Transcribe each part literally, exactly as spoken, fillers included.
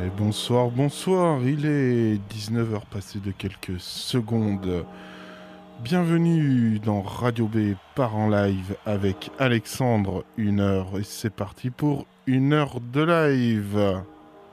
Et bonsoir, bonsoir, il est dix-neuf heures passées de quelques secondes. Bienvenue dans Radio B par en live avec Alexandre, une heure, et c'est parti pour une heure de live.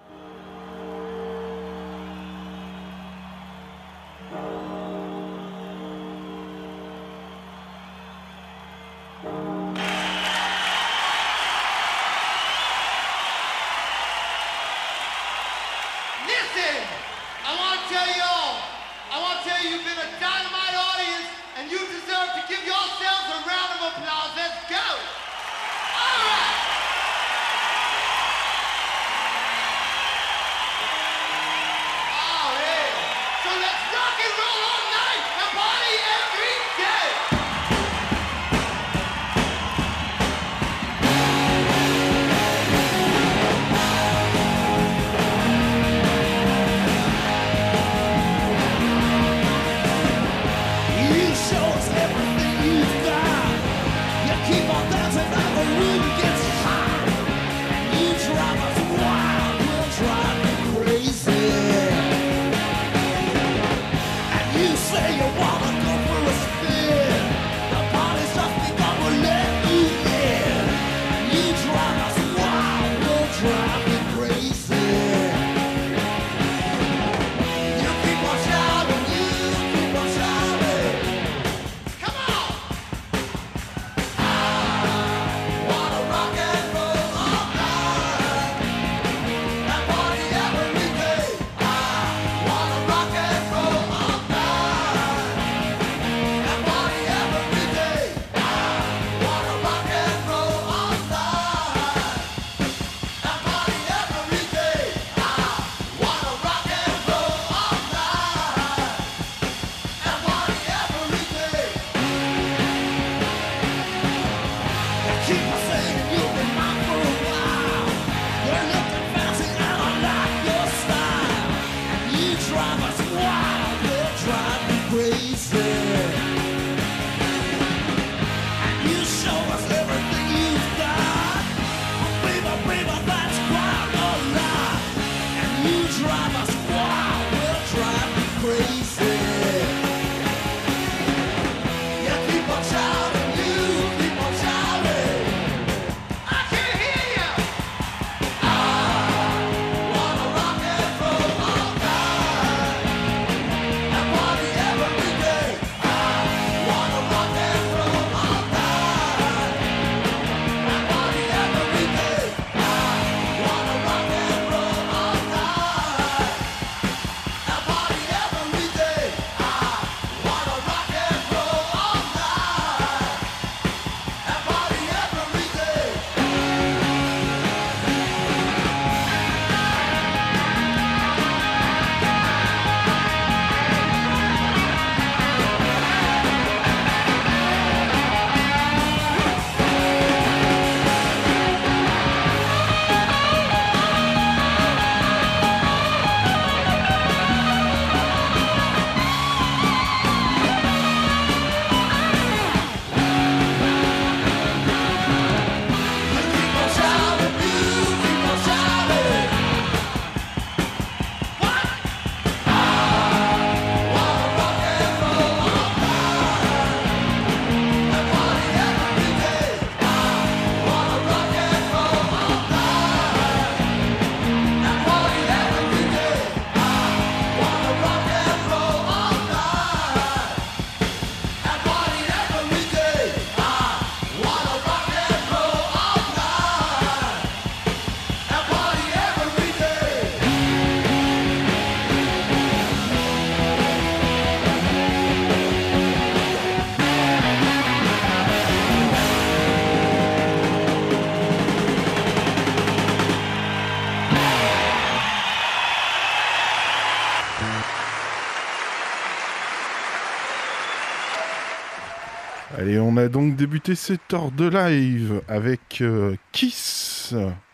Allez, on a donc débuté cette heure de live avec euh, Kiss,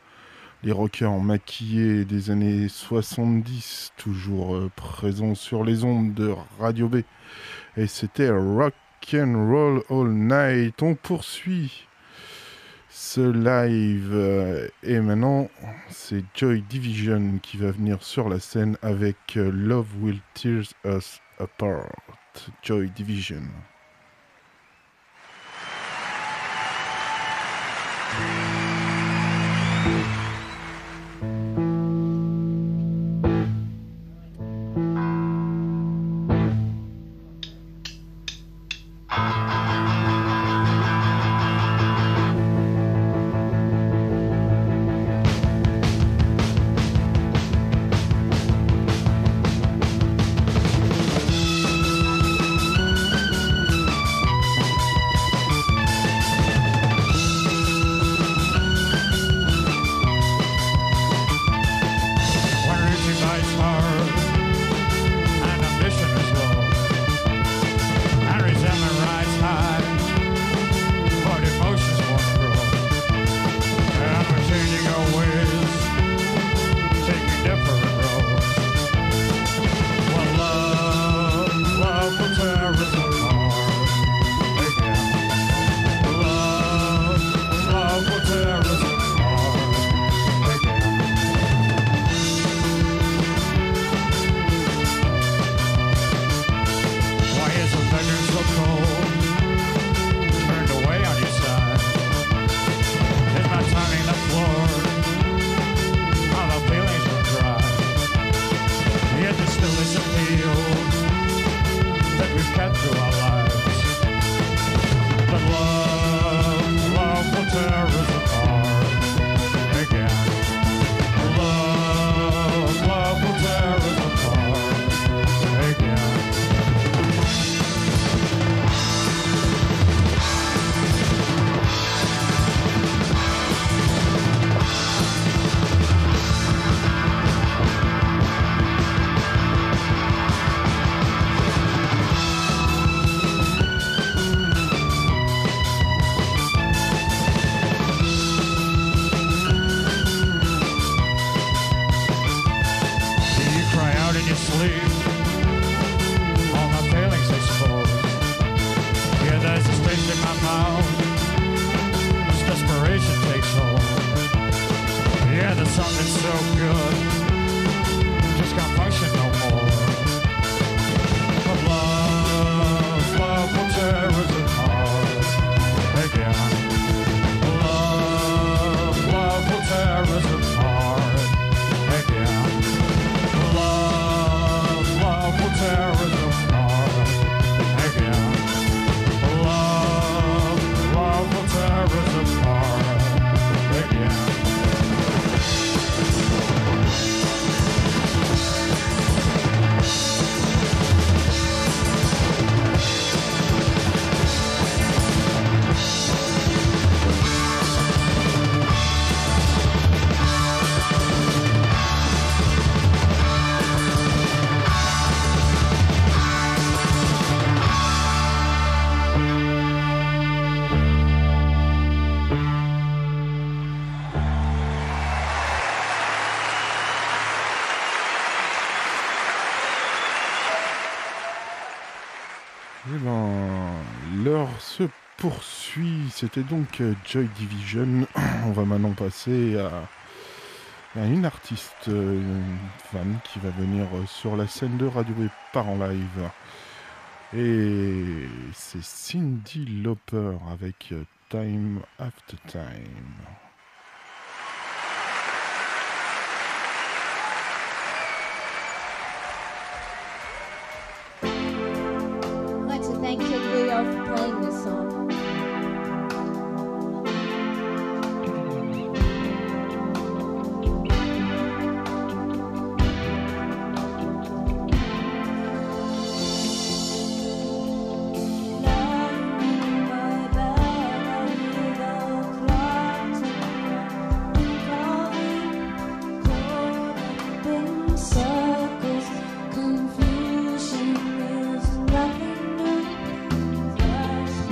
les rockers maquillés des années soixante-dix, toujours euh, présents sur les ondes de Radio B. Et c'était Rock and Roll All Night. On poursuit ce live. Euh, et maintenant, c'est Joy Division qui va venir sur la scène avec euh, Love Will Tear Us Apart. Joy Division. Poursuit, c'était donc Joy Division. On va maintenant passer à, à une artiste, une femme qui va venir sur la scène de Radio B par en live. Et c'est Cyndi Lauper avec Time After Time. I'd like to thank Kid Leo for playing this song. Confusion is nothing new.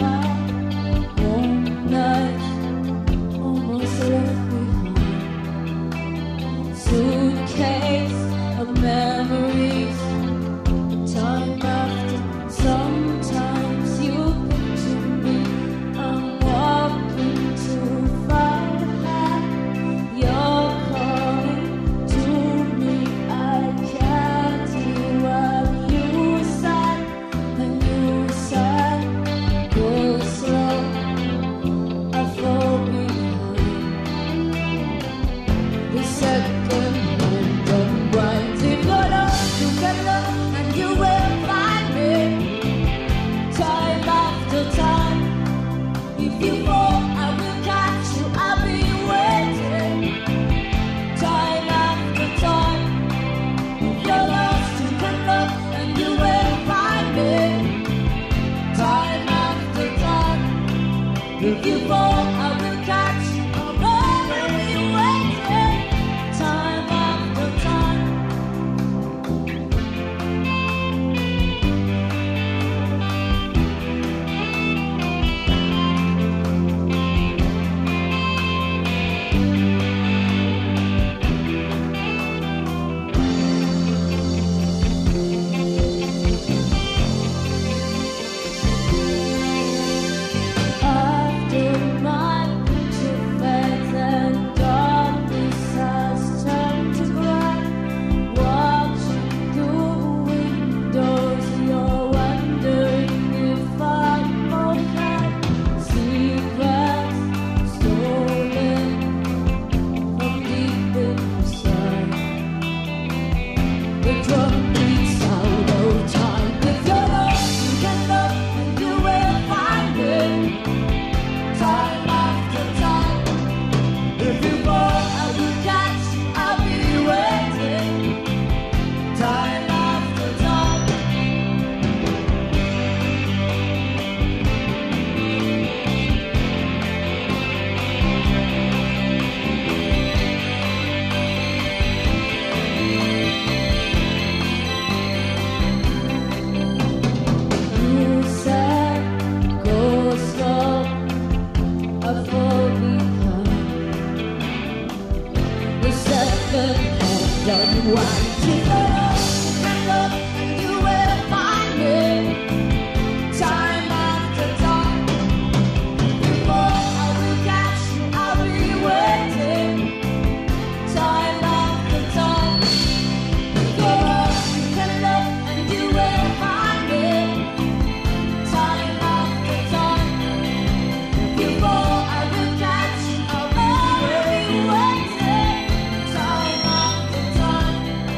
could have done what you know. And look, and you will find me time after time. Before I will catch you, I'll be waiting time after time. Go on, you can look, and you will find me time after time. Before I will catch you, I'll be waiting time after time.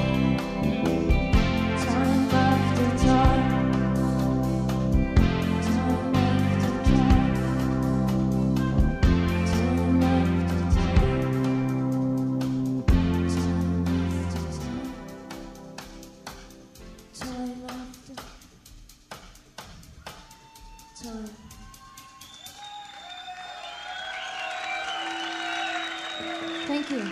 Time after time. Time after time. Time after time. Time after time. Thank you.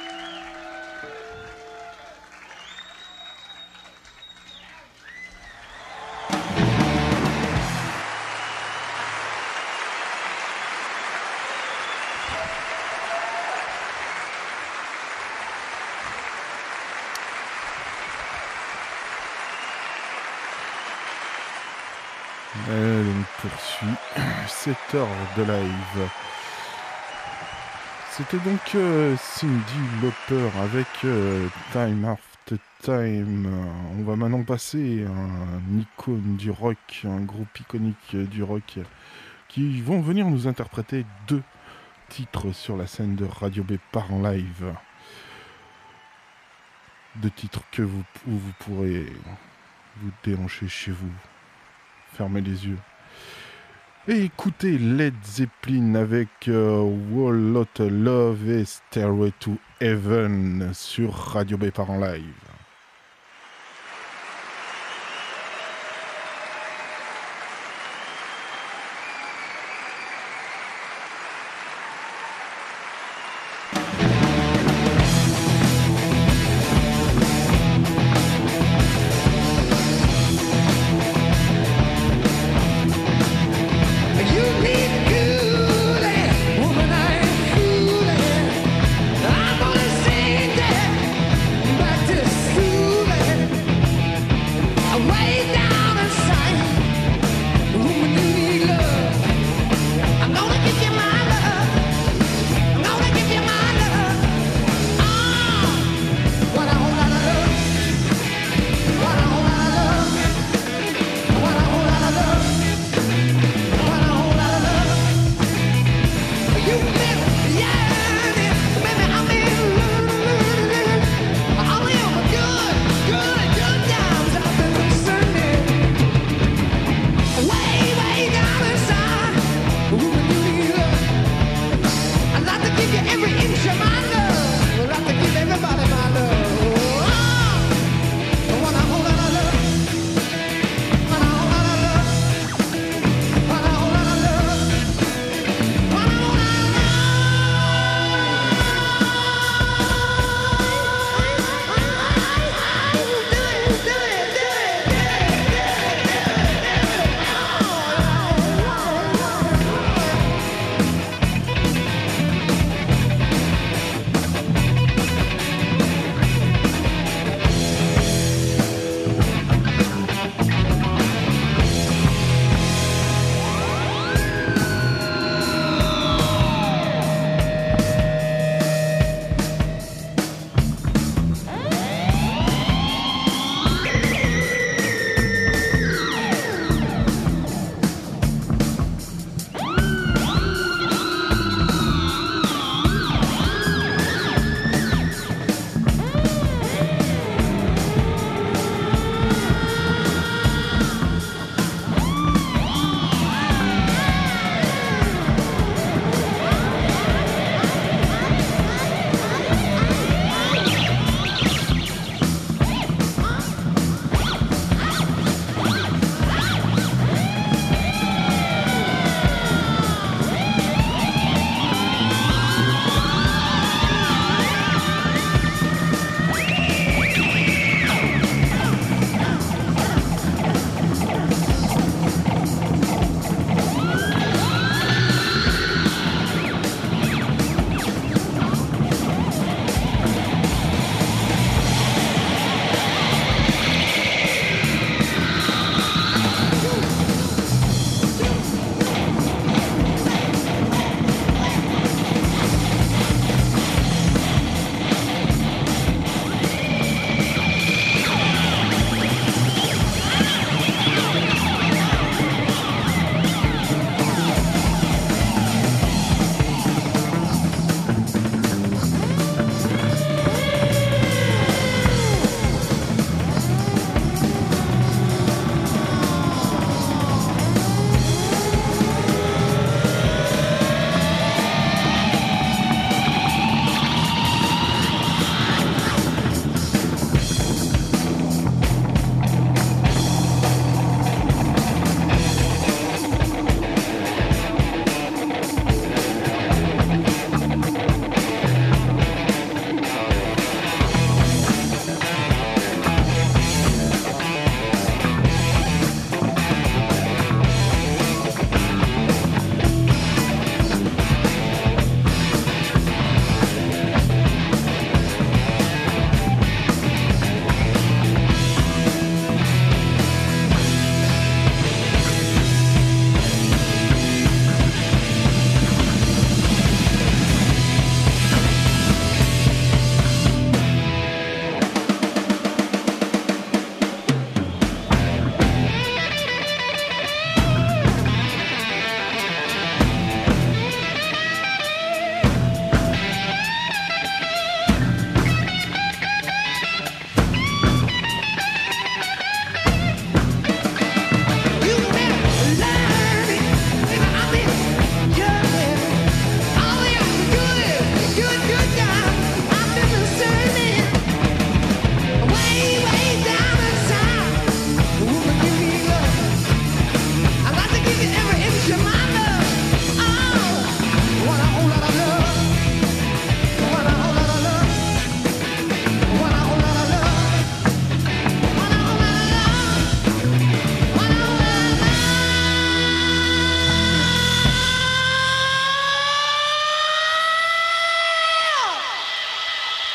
Elle poursuit sept heures de live. C'était donc euh, Cyndi Lauper avec euh, Time After Time. On va maintenant passer à un icône du rock, un groupe iconique du rock qui vont venir nous interpréter deux titres sur la scène de Radio B par en live. Deux titres que vous, où vous pourrez vous déhancher chez vous, fermer les yeux. Et écoutez Led Zeppelin avec euh, Whole Lotta Love et Stairway to Heaven sur Radio B par en live. You need good, woman, I'm foolish. I'm gonna sing that back to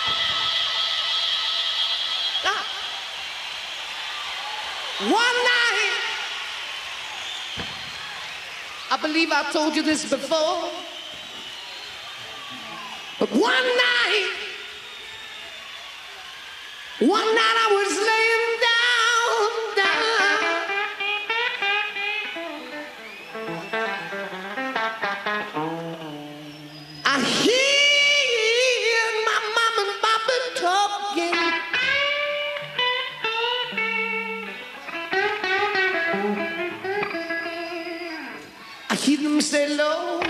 Ah. One night, I believe I told you this before, but one night, one night I was laying down, down. I hear my mama and papa talking. I hear them say, Lord,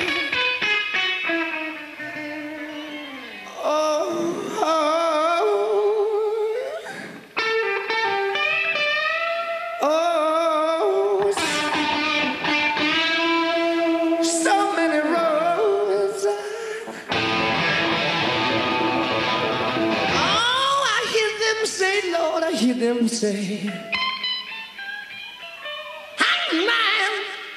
oh, oh, oh, so many roads. Oh, I hear them say, Lord, I hear them say, hey, man.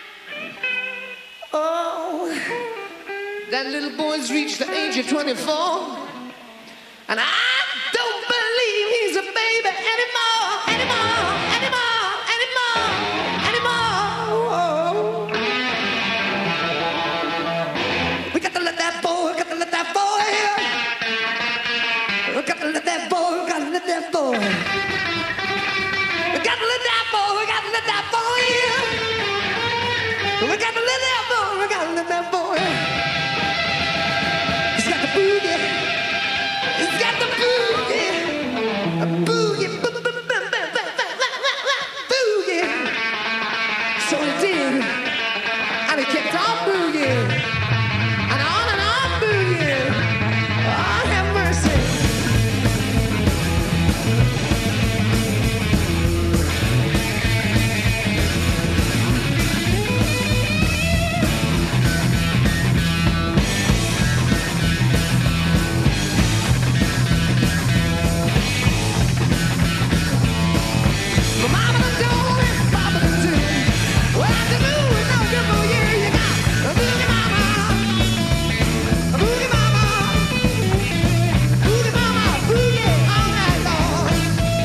Oh, that little boy's reached the age of twenty-four, and I don't believe he's a baby anymore, anymore, anymore, anymore, anymore. Oh. We got to let that boy, got to let that boy, we got to let that boy, we got to let that boy, we got to let that boy, we got to let that boy. We got to let that boy, we got to let that boy. He's got the boogie. He's got the boogie. A boogie. bo- bo- bo- bo- bo- bo- bo- bo- Boogie. So he did. And he kept on boogie. And on and on boogie. Oh, have mercy. Mama done told me, Papa done too. What to do is no good for you. You got a boogie mama, a boogie mama, boogie mama, boogie all night long.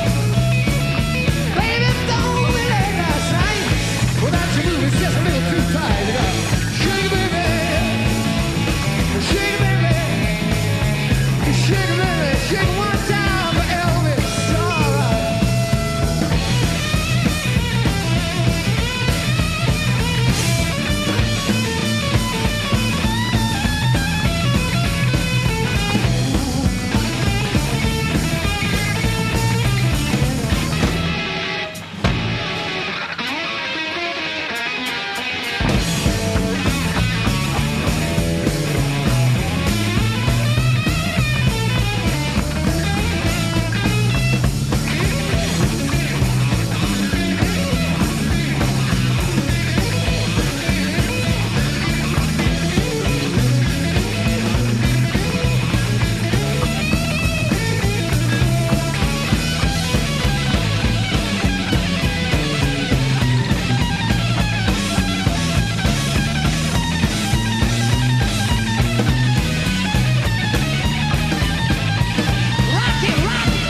Baby, don't be late last night. Well, that you is just a little too tight. You got shake it, baby, shake it, baby, shake it, baby, shake it one time for Elvis. All right. Rock it, rock it.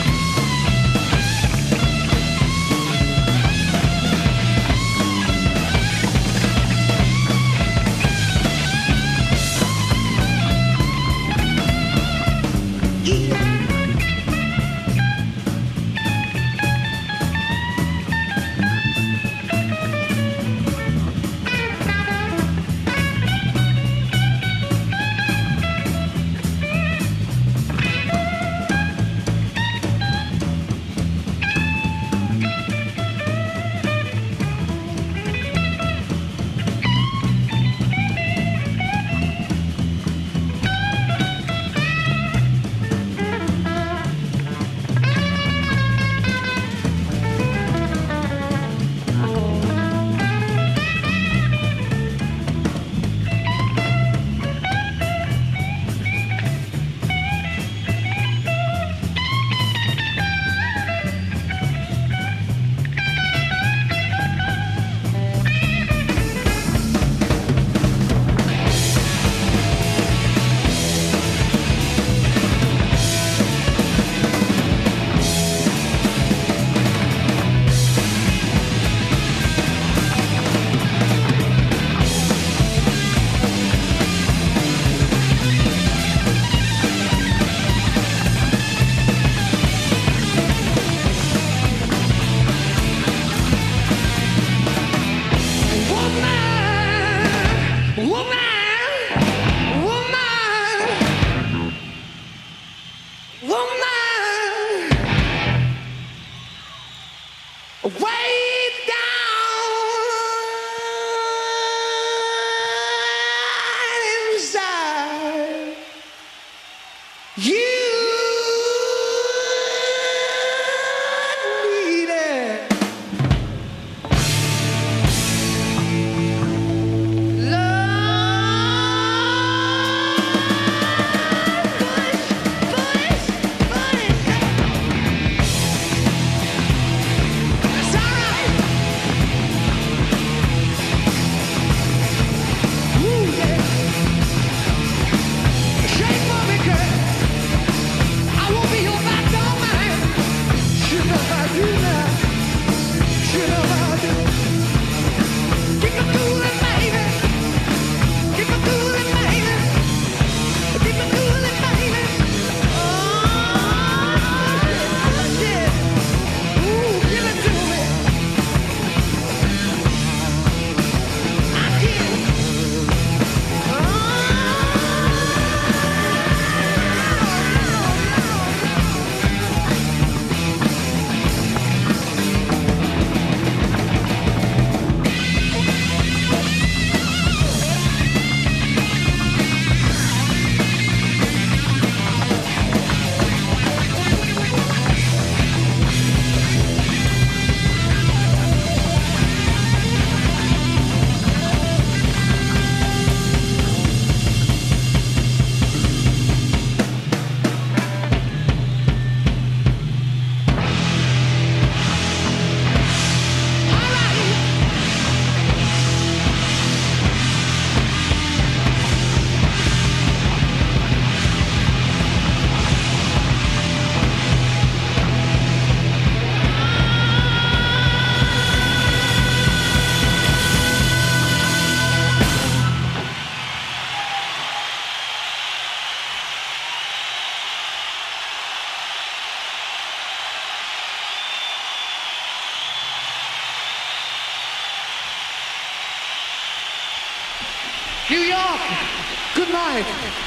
New York, good night.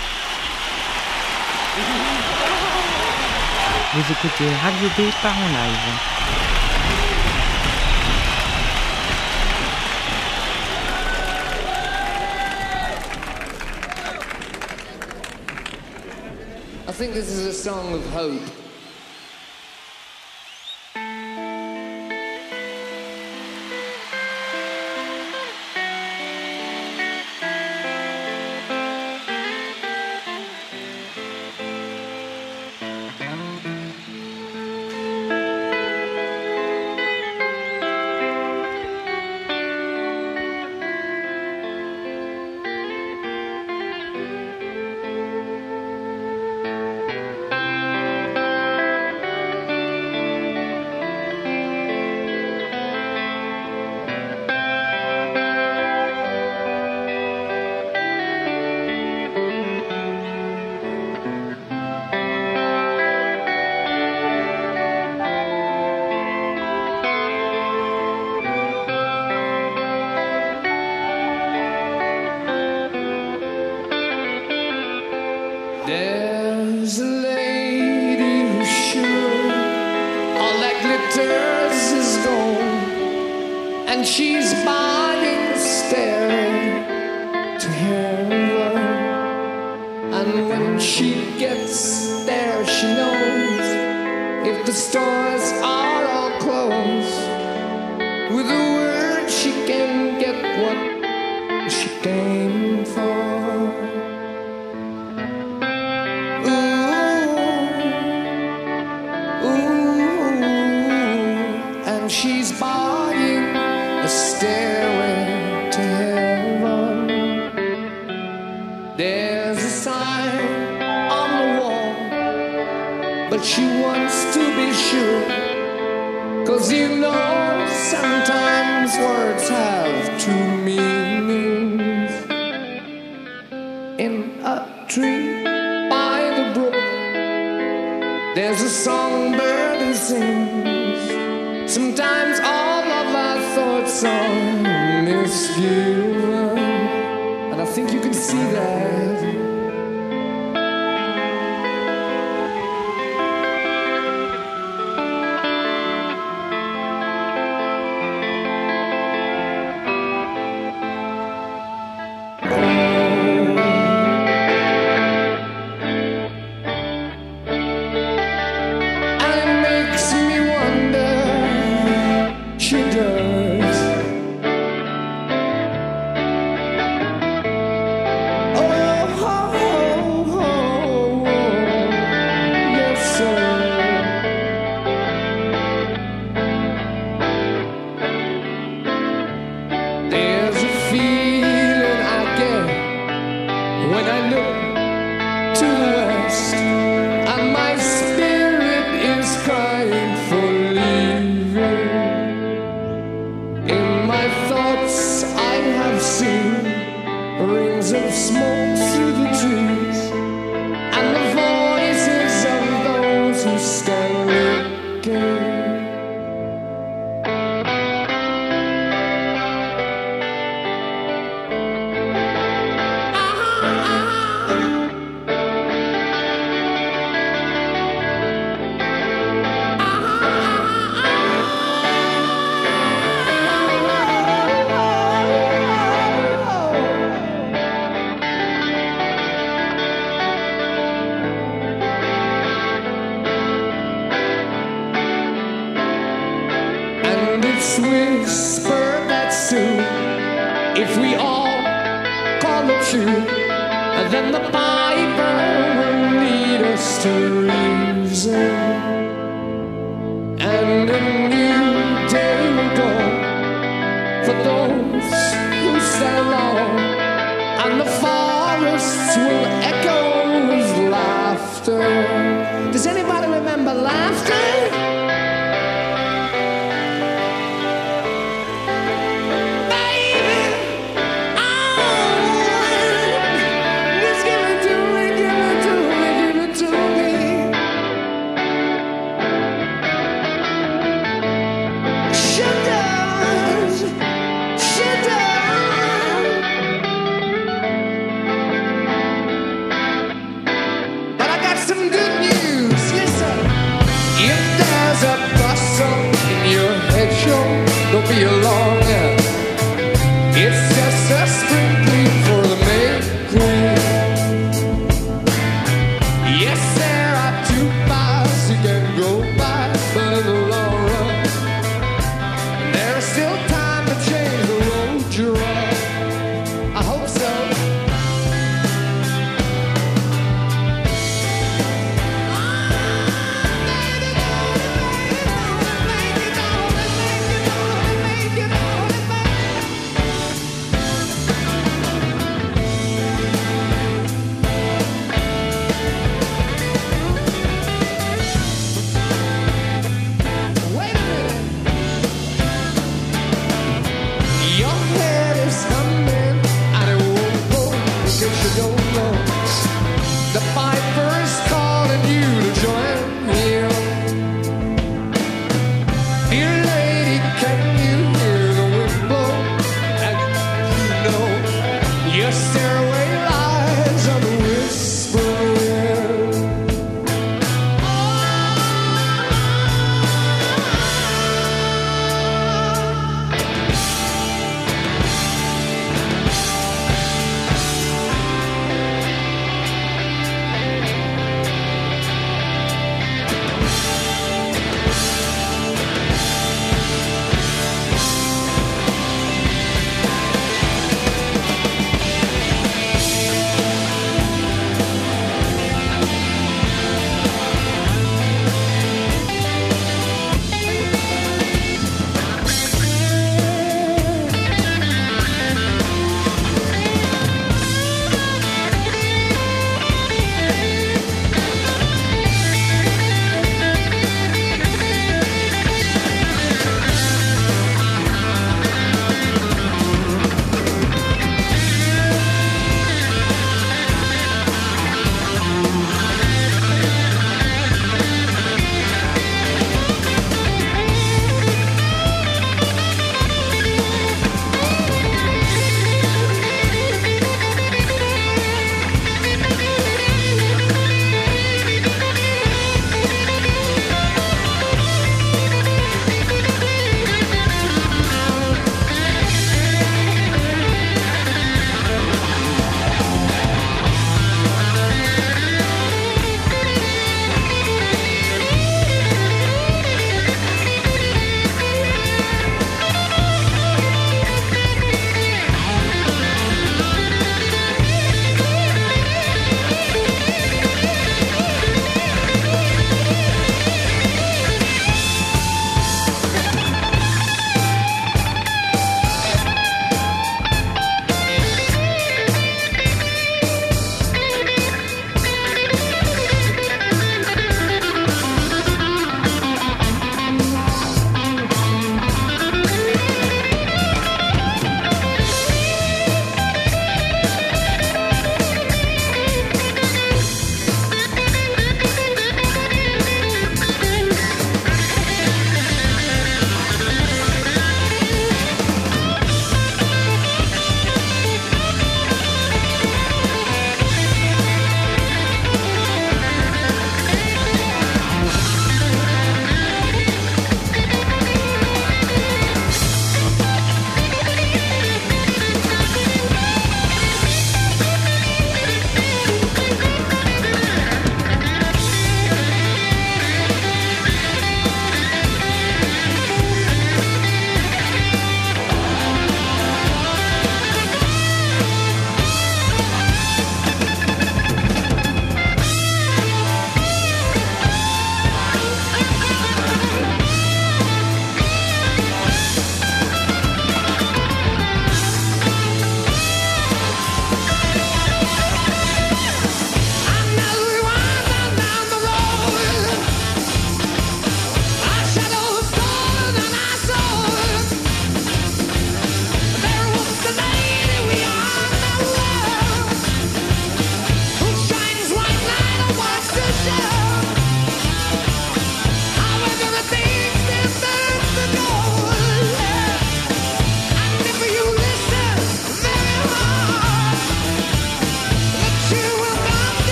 Vous écoutez Radio B par en live. I think this is a song of hope. There's a lady who's sure all that glitters is gold, and she's buying the stair to heaven. And when she gets there, she knows if the stores are all closed, with a word she can get what she came for. She's buying a stairway to heaven. There's a sign on the wall, but she wants to be sure, 'cause you know sometimes words have two meanings. In a tree by the brook, there's a songbird who sings. Sometimes all of our thoughts are misgiven, and I think you can see that. Then the Piper will lead us to reason, and a new day will dawn for those who stand long, and the forests will echo with laughter. Does anybody remember laughter?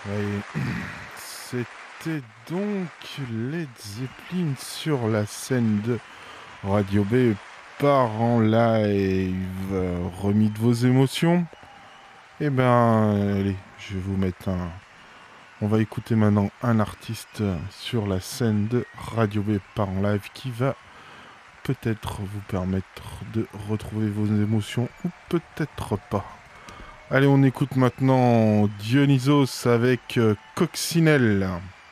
Ouais, c'était donc Led Zeppelin sur la scène de Radio B par en live. Euh, Remis de vos émotions. Eh ben, allez, je vais vous mettre un... On va écouter maintenant un artiste sur la scène de Radio B par en live qui va peut-être vous permettre de retrouver vos émotions ou peut-être pas. Allez, on écoute maintenant Dionysos avec euh, Coccinelle.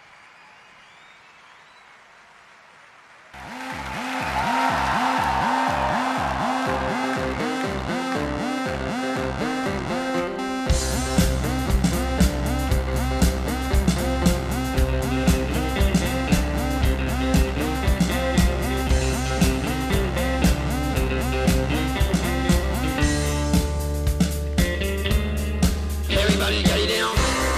Everybody get down.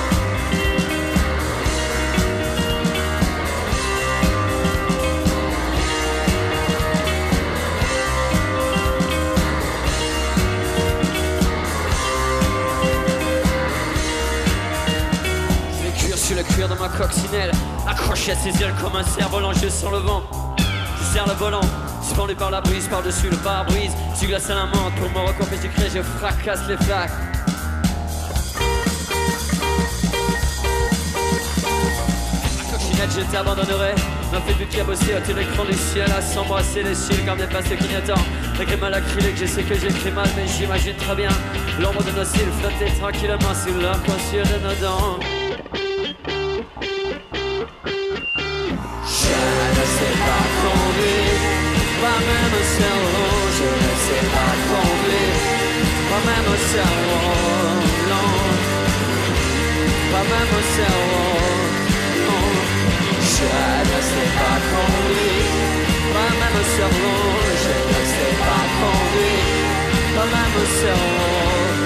Je vais cuire sur le cuir de ma coccinelle, accroché à ses ailes comme un cerf-volant, je sens le vent. Je serre le volant, suspendu par la brise, par-dessus le pare-brise. Je glace à la menthe pour me recomper du cri, je fracasse les flaques. Je t'abandonnerai, m'a fait du cabossé à l'écran du ciel, à s'embrasser les cils comme des passes clignotants. Écrit mal acrylique, je sais que j'écris mal, mais j'imagine très bien l'ombre de nos cils flotter tranquillement sur l'arc-en-ciel de nos dents. Je ne sais pas conduire, pas même au cerveau. Je ne sais pas conduire, pas même au cerveau. Non, pas même au cerveau. Je ne sais pas conduire, pas même au cerveau. Je ne sais pas conduire, pas même au cerveau.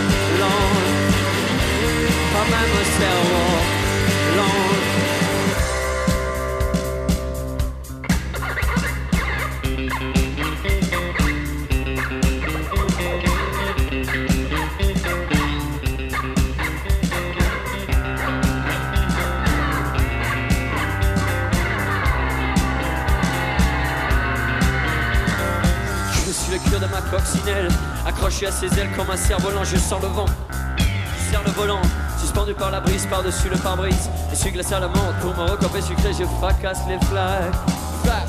Non, pas même au cerveau. Non. De ma coccinelle, accroché à ses ailes comme un cerf-volant, je sens le vent, je serre le volant, suspendu par la brise, par-dessus le pare-brise, et suis glacé à la menthe pour me recomper sucré, je fracasse les flaques. Flaques.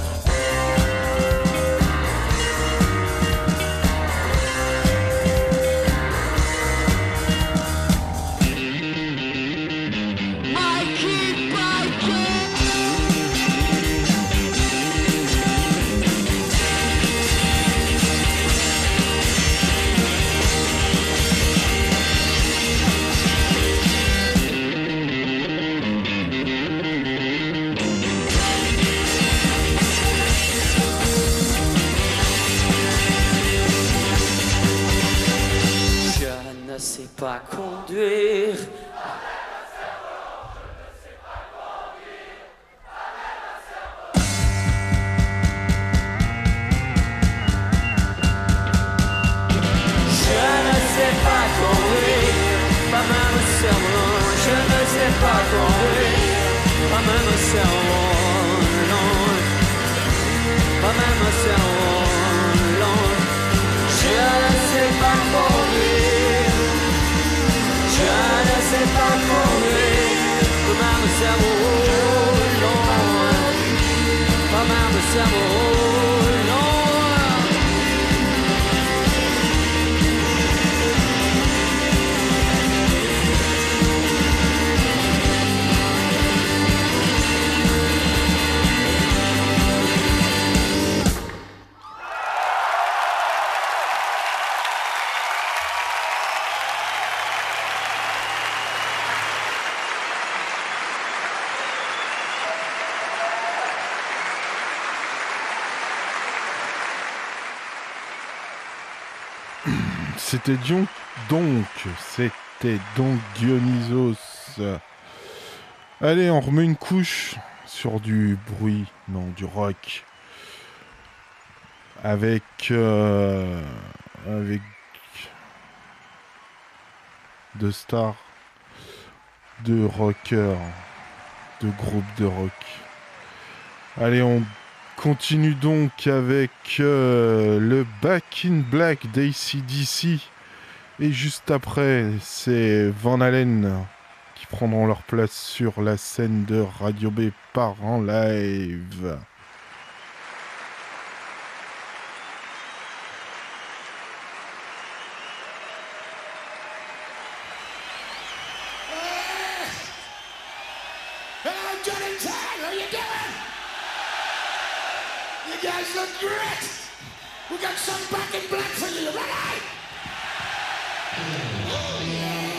Je ne sais pas conduire. Je ne sais pas conduire, pas même au cerveau. Je ne sais pas conduire, pas même au cerveau. Non, pas même au cerveau. Non, je ne sais pas conduire. Je ne sais pas conduire, pas même au cerveau. Non, pas même au cerveau. Non. C'était Dion... donc, c'était donc Dionysos. Allez, on remet une couche sur du bruit, non, du rock. Avec... Euh, avec... deux stars. de rockers, de groupes de rock. Allez, on continue donc avec euh, le Back in Black d'A C D C. Et juste après, c'est Van Halen qui prendront leur place sur la scène de Radio B par en live. Hello, Johnny Tag, how you doing? You guys look great. We got some Back in Black for you, ready? Oh, yeah.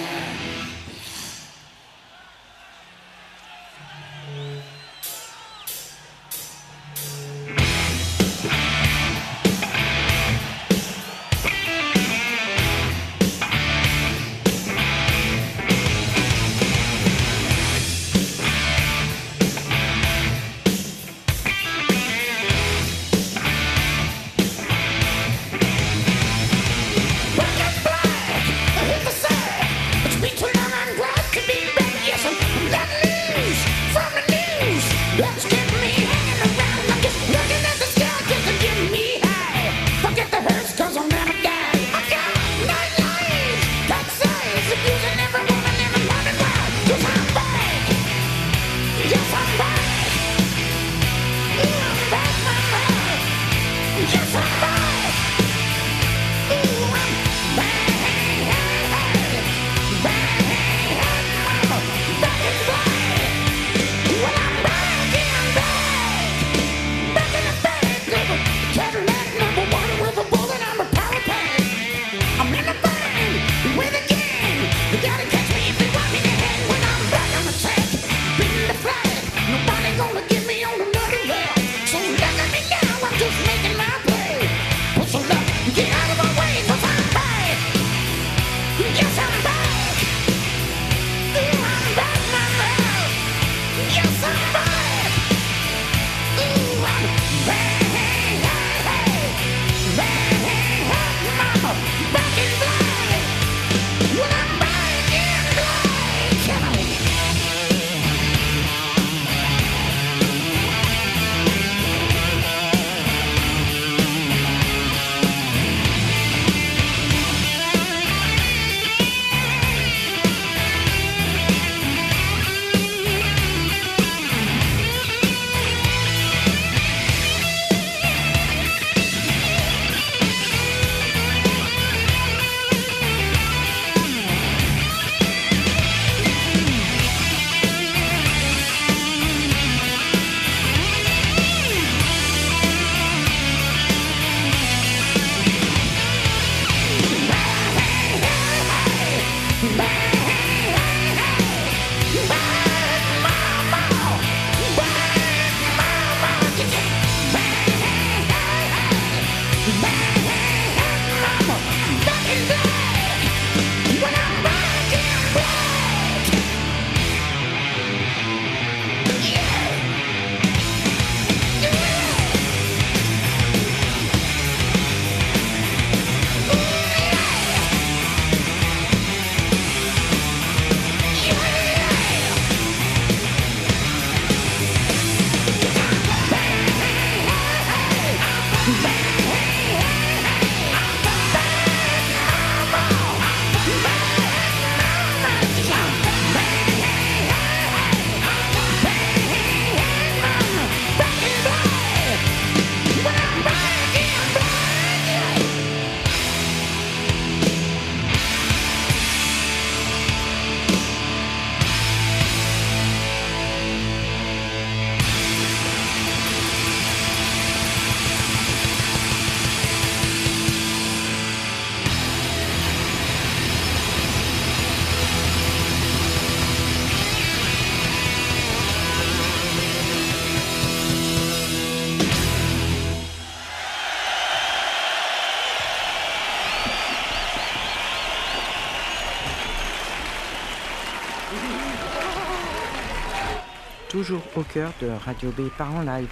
Toujours au cœur de Radio B par en live.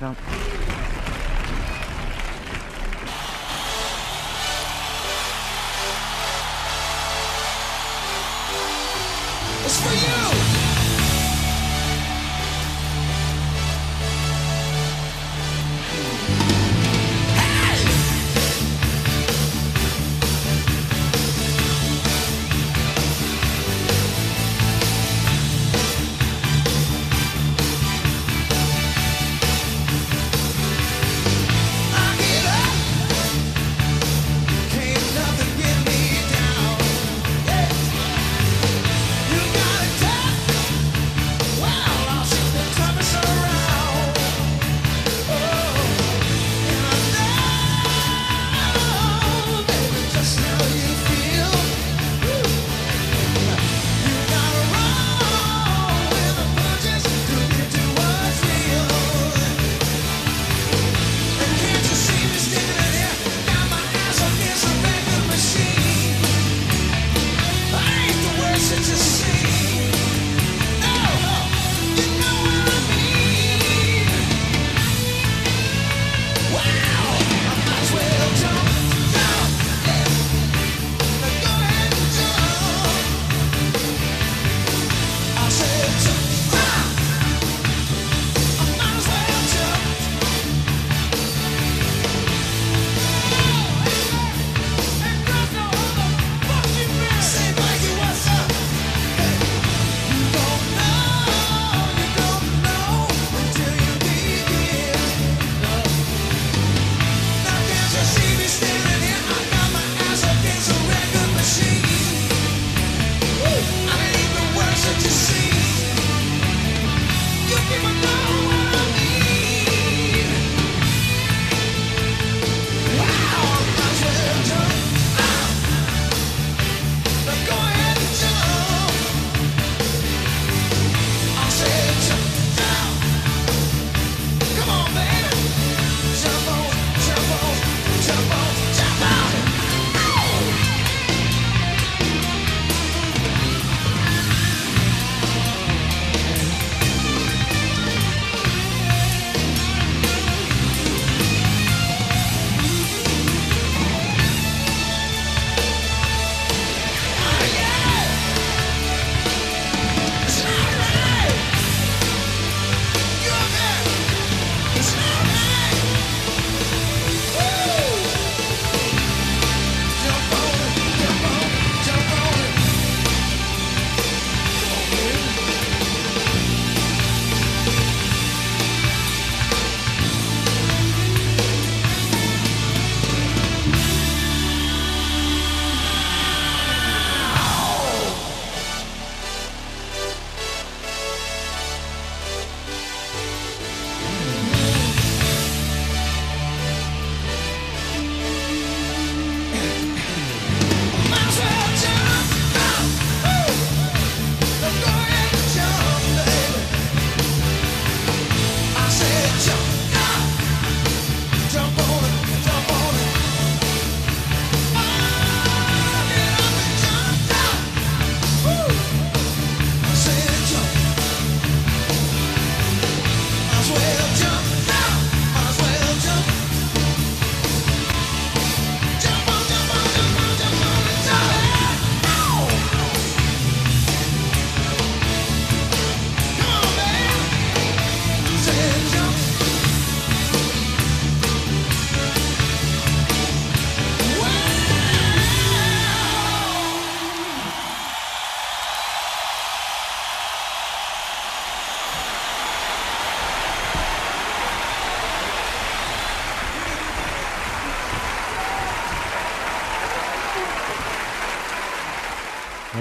It's for you!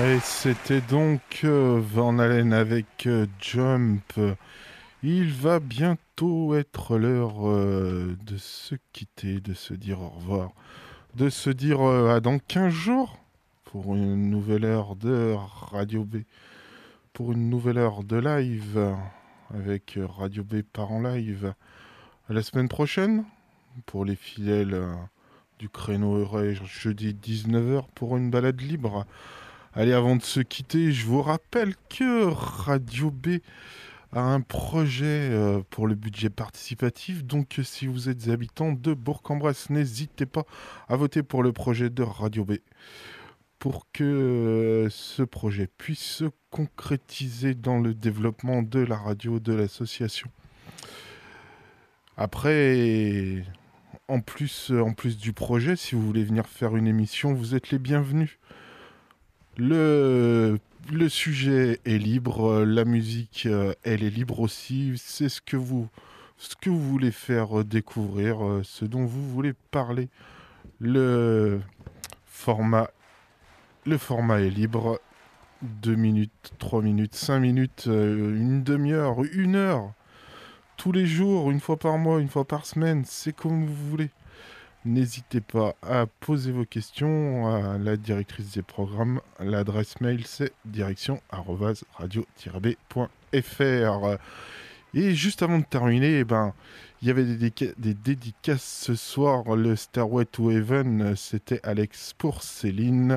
Et c'était donc euh, Van Halen avec euh, Jump. Il va bientôt être l'heure euh, de se quitter, de se dire au revoir, de se dire euh, à dans quinze jours pour une nouvelle heure de Radio B, pour une nouvelle heure de live avec euh, Radio B part en live. À la semaine prochaine pour les fidèles euh, du créneau horaire jeudi dix-neuf heures pour une balade libre. Allez, avant de se quitter, je vous rappelle que Radio B a un projet euh, pour le budget participatif. Donc, euh, si vous êtes habitant de Bourg-en-Bresse, n'hésitez pas à voter pour le projet de Radio B pour que euh, ce projet puisse se concrétiser dans le développement de la radio de l'association. Après, en plus, en plus du projet, si vous voulez venir faire une émission, vous êtes les bienvenus. Le, le sujet est libre, la musique, euh, elle est libre aussi. C'est ce que vous, ce que vous voulez faire euh, découvrir, euh, ce dont vous voulez parler. Le format, le format est libre. Deux minutes, trois minutes, cinq minutes, euh, une demi-heure, une heure. Tous les jours, une fois par mois, une fois par semaine, c'est comme vous voulez. N'hésitez pas à poser vos questions à la directrice des programmes. L'adresse mail, c'est direction arobase radio tiret b point f r. Et juste avant de terminer, eh ben, il y avait des, déca- des dédicaces ce soir. Le Stairway to Heaven, c'était Alex pour Céline.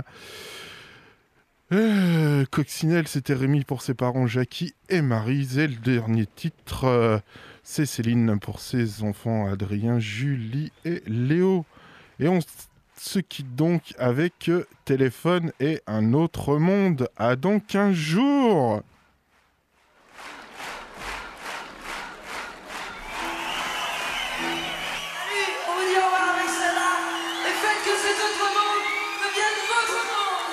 Euh, Coccinelle, c'était Rémi pour ses parents Jackie et Maryse. Et le dernier titre, euh, c'est Céline pour ses enfants Adrien, Julie et Léo. Et on se quitte donc avec euh, Téléphone et un autre monde. À dans quinze jours. Allez, on vous dit au revoir avec celle-là. Et faites que cet autre monde devienne votre monde.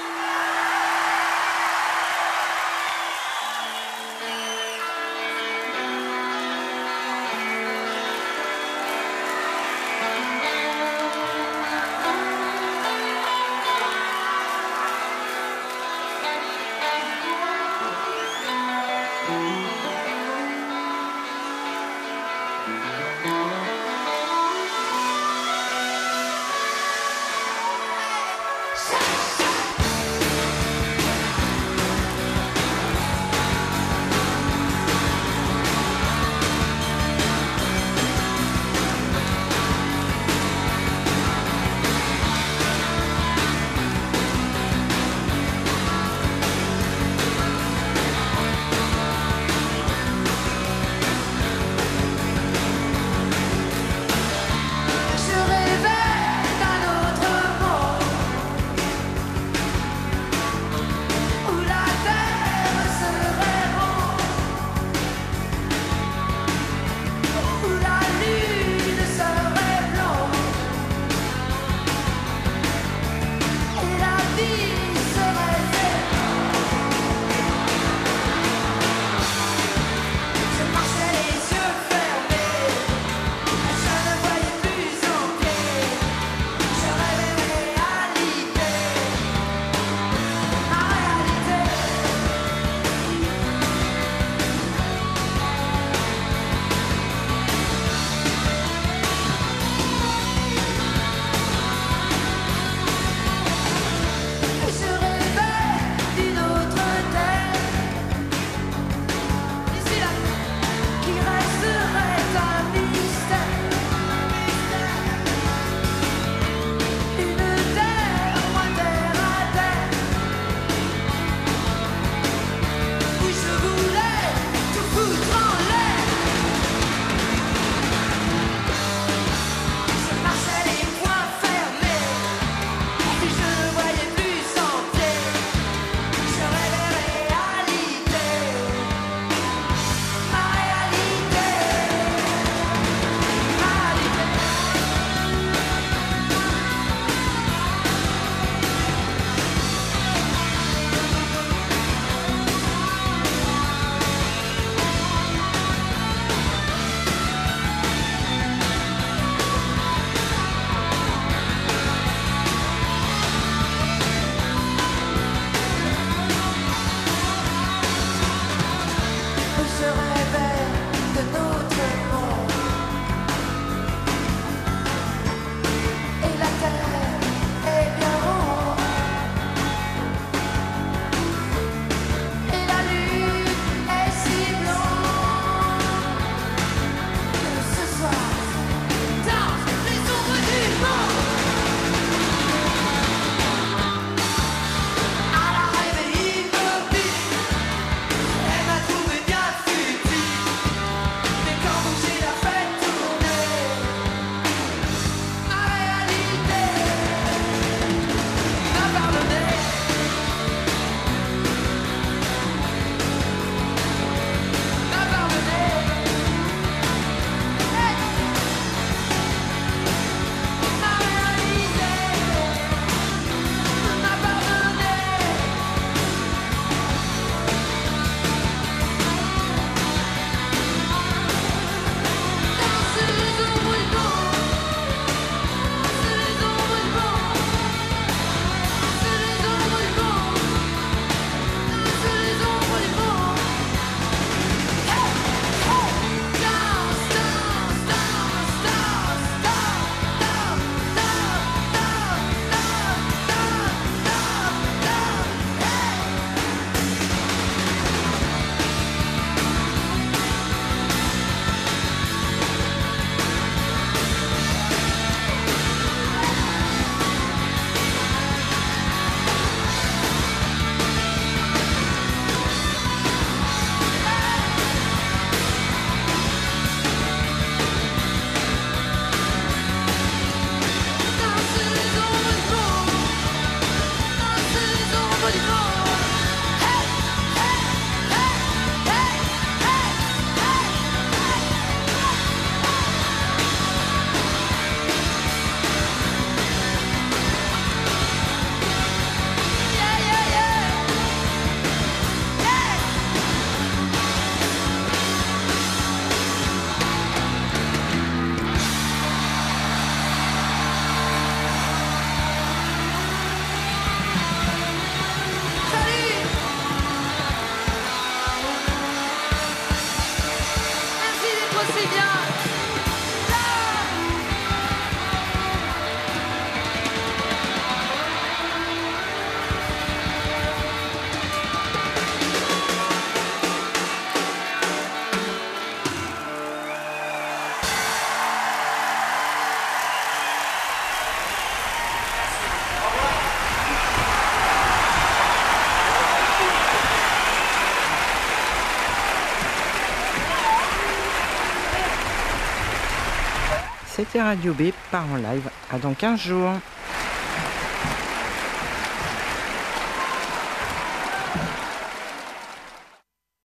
C'était Radio B, part en live. À dans quinze jours.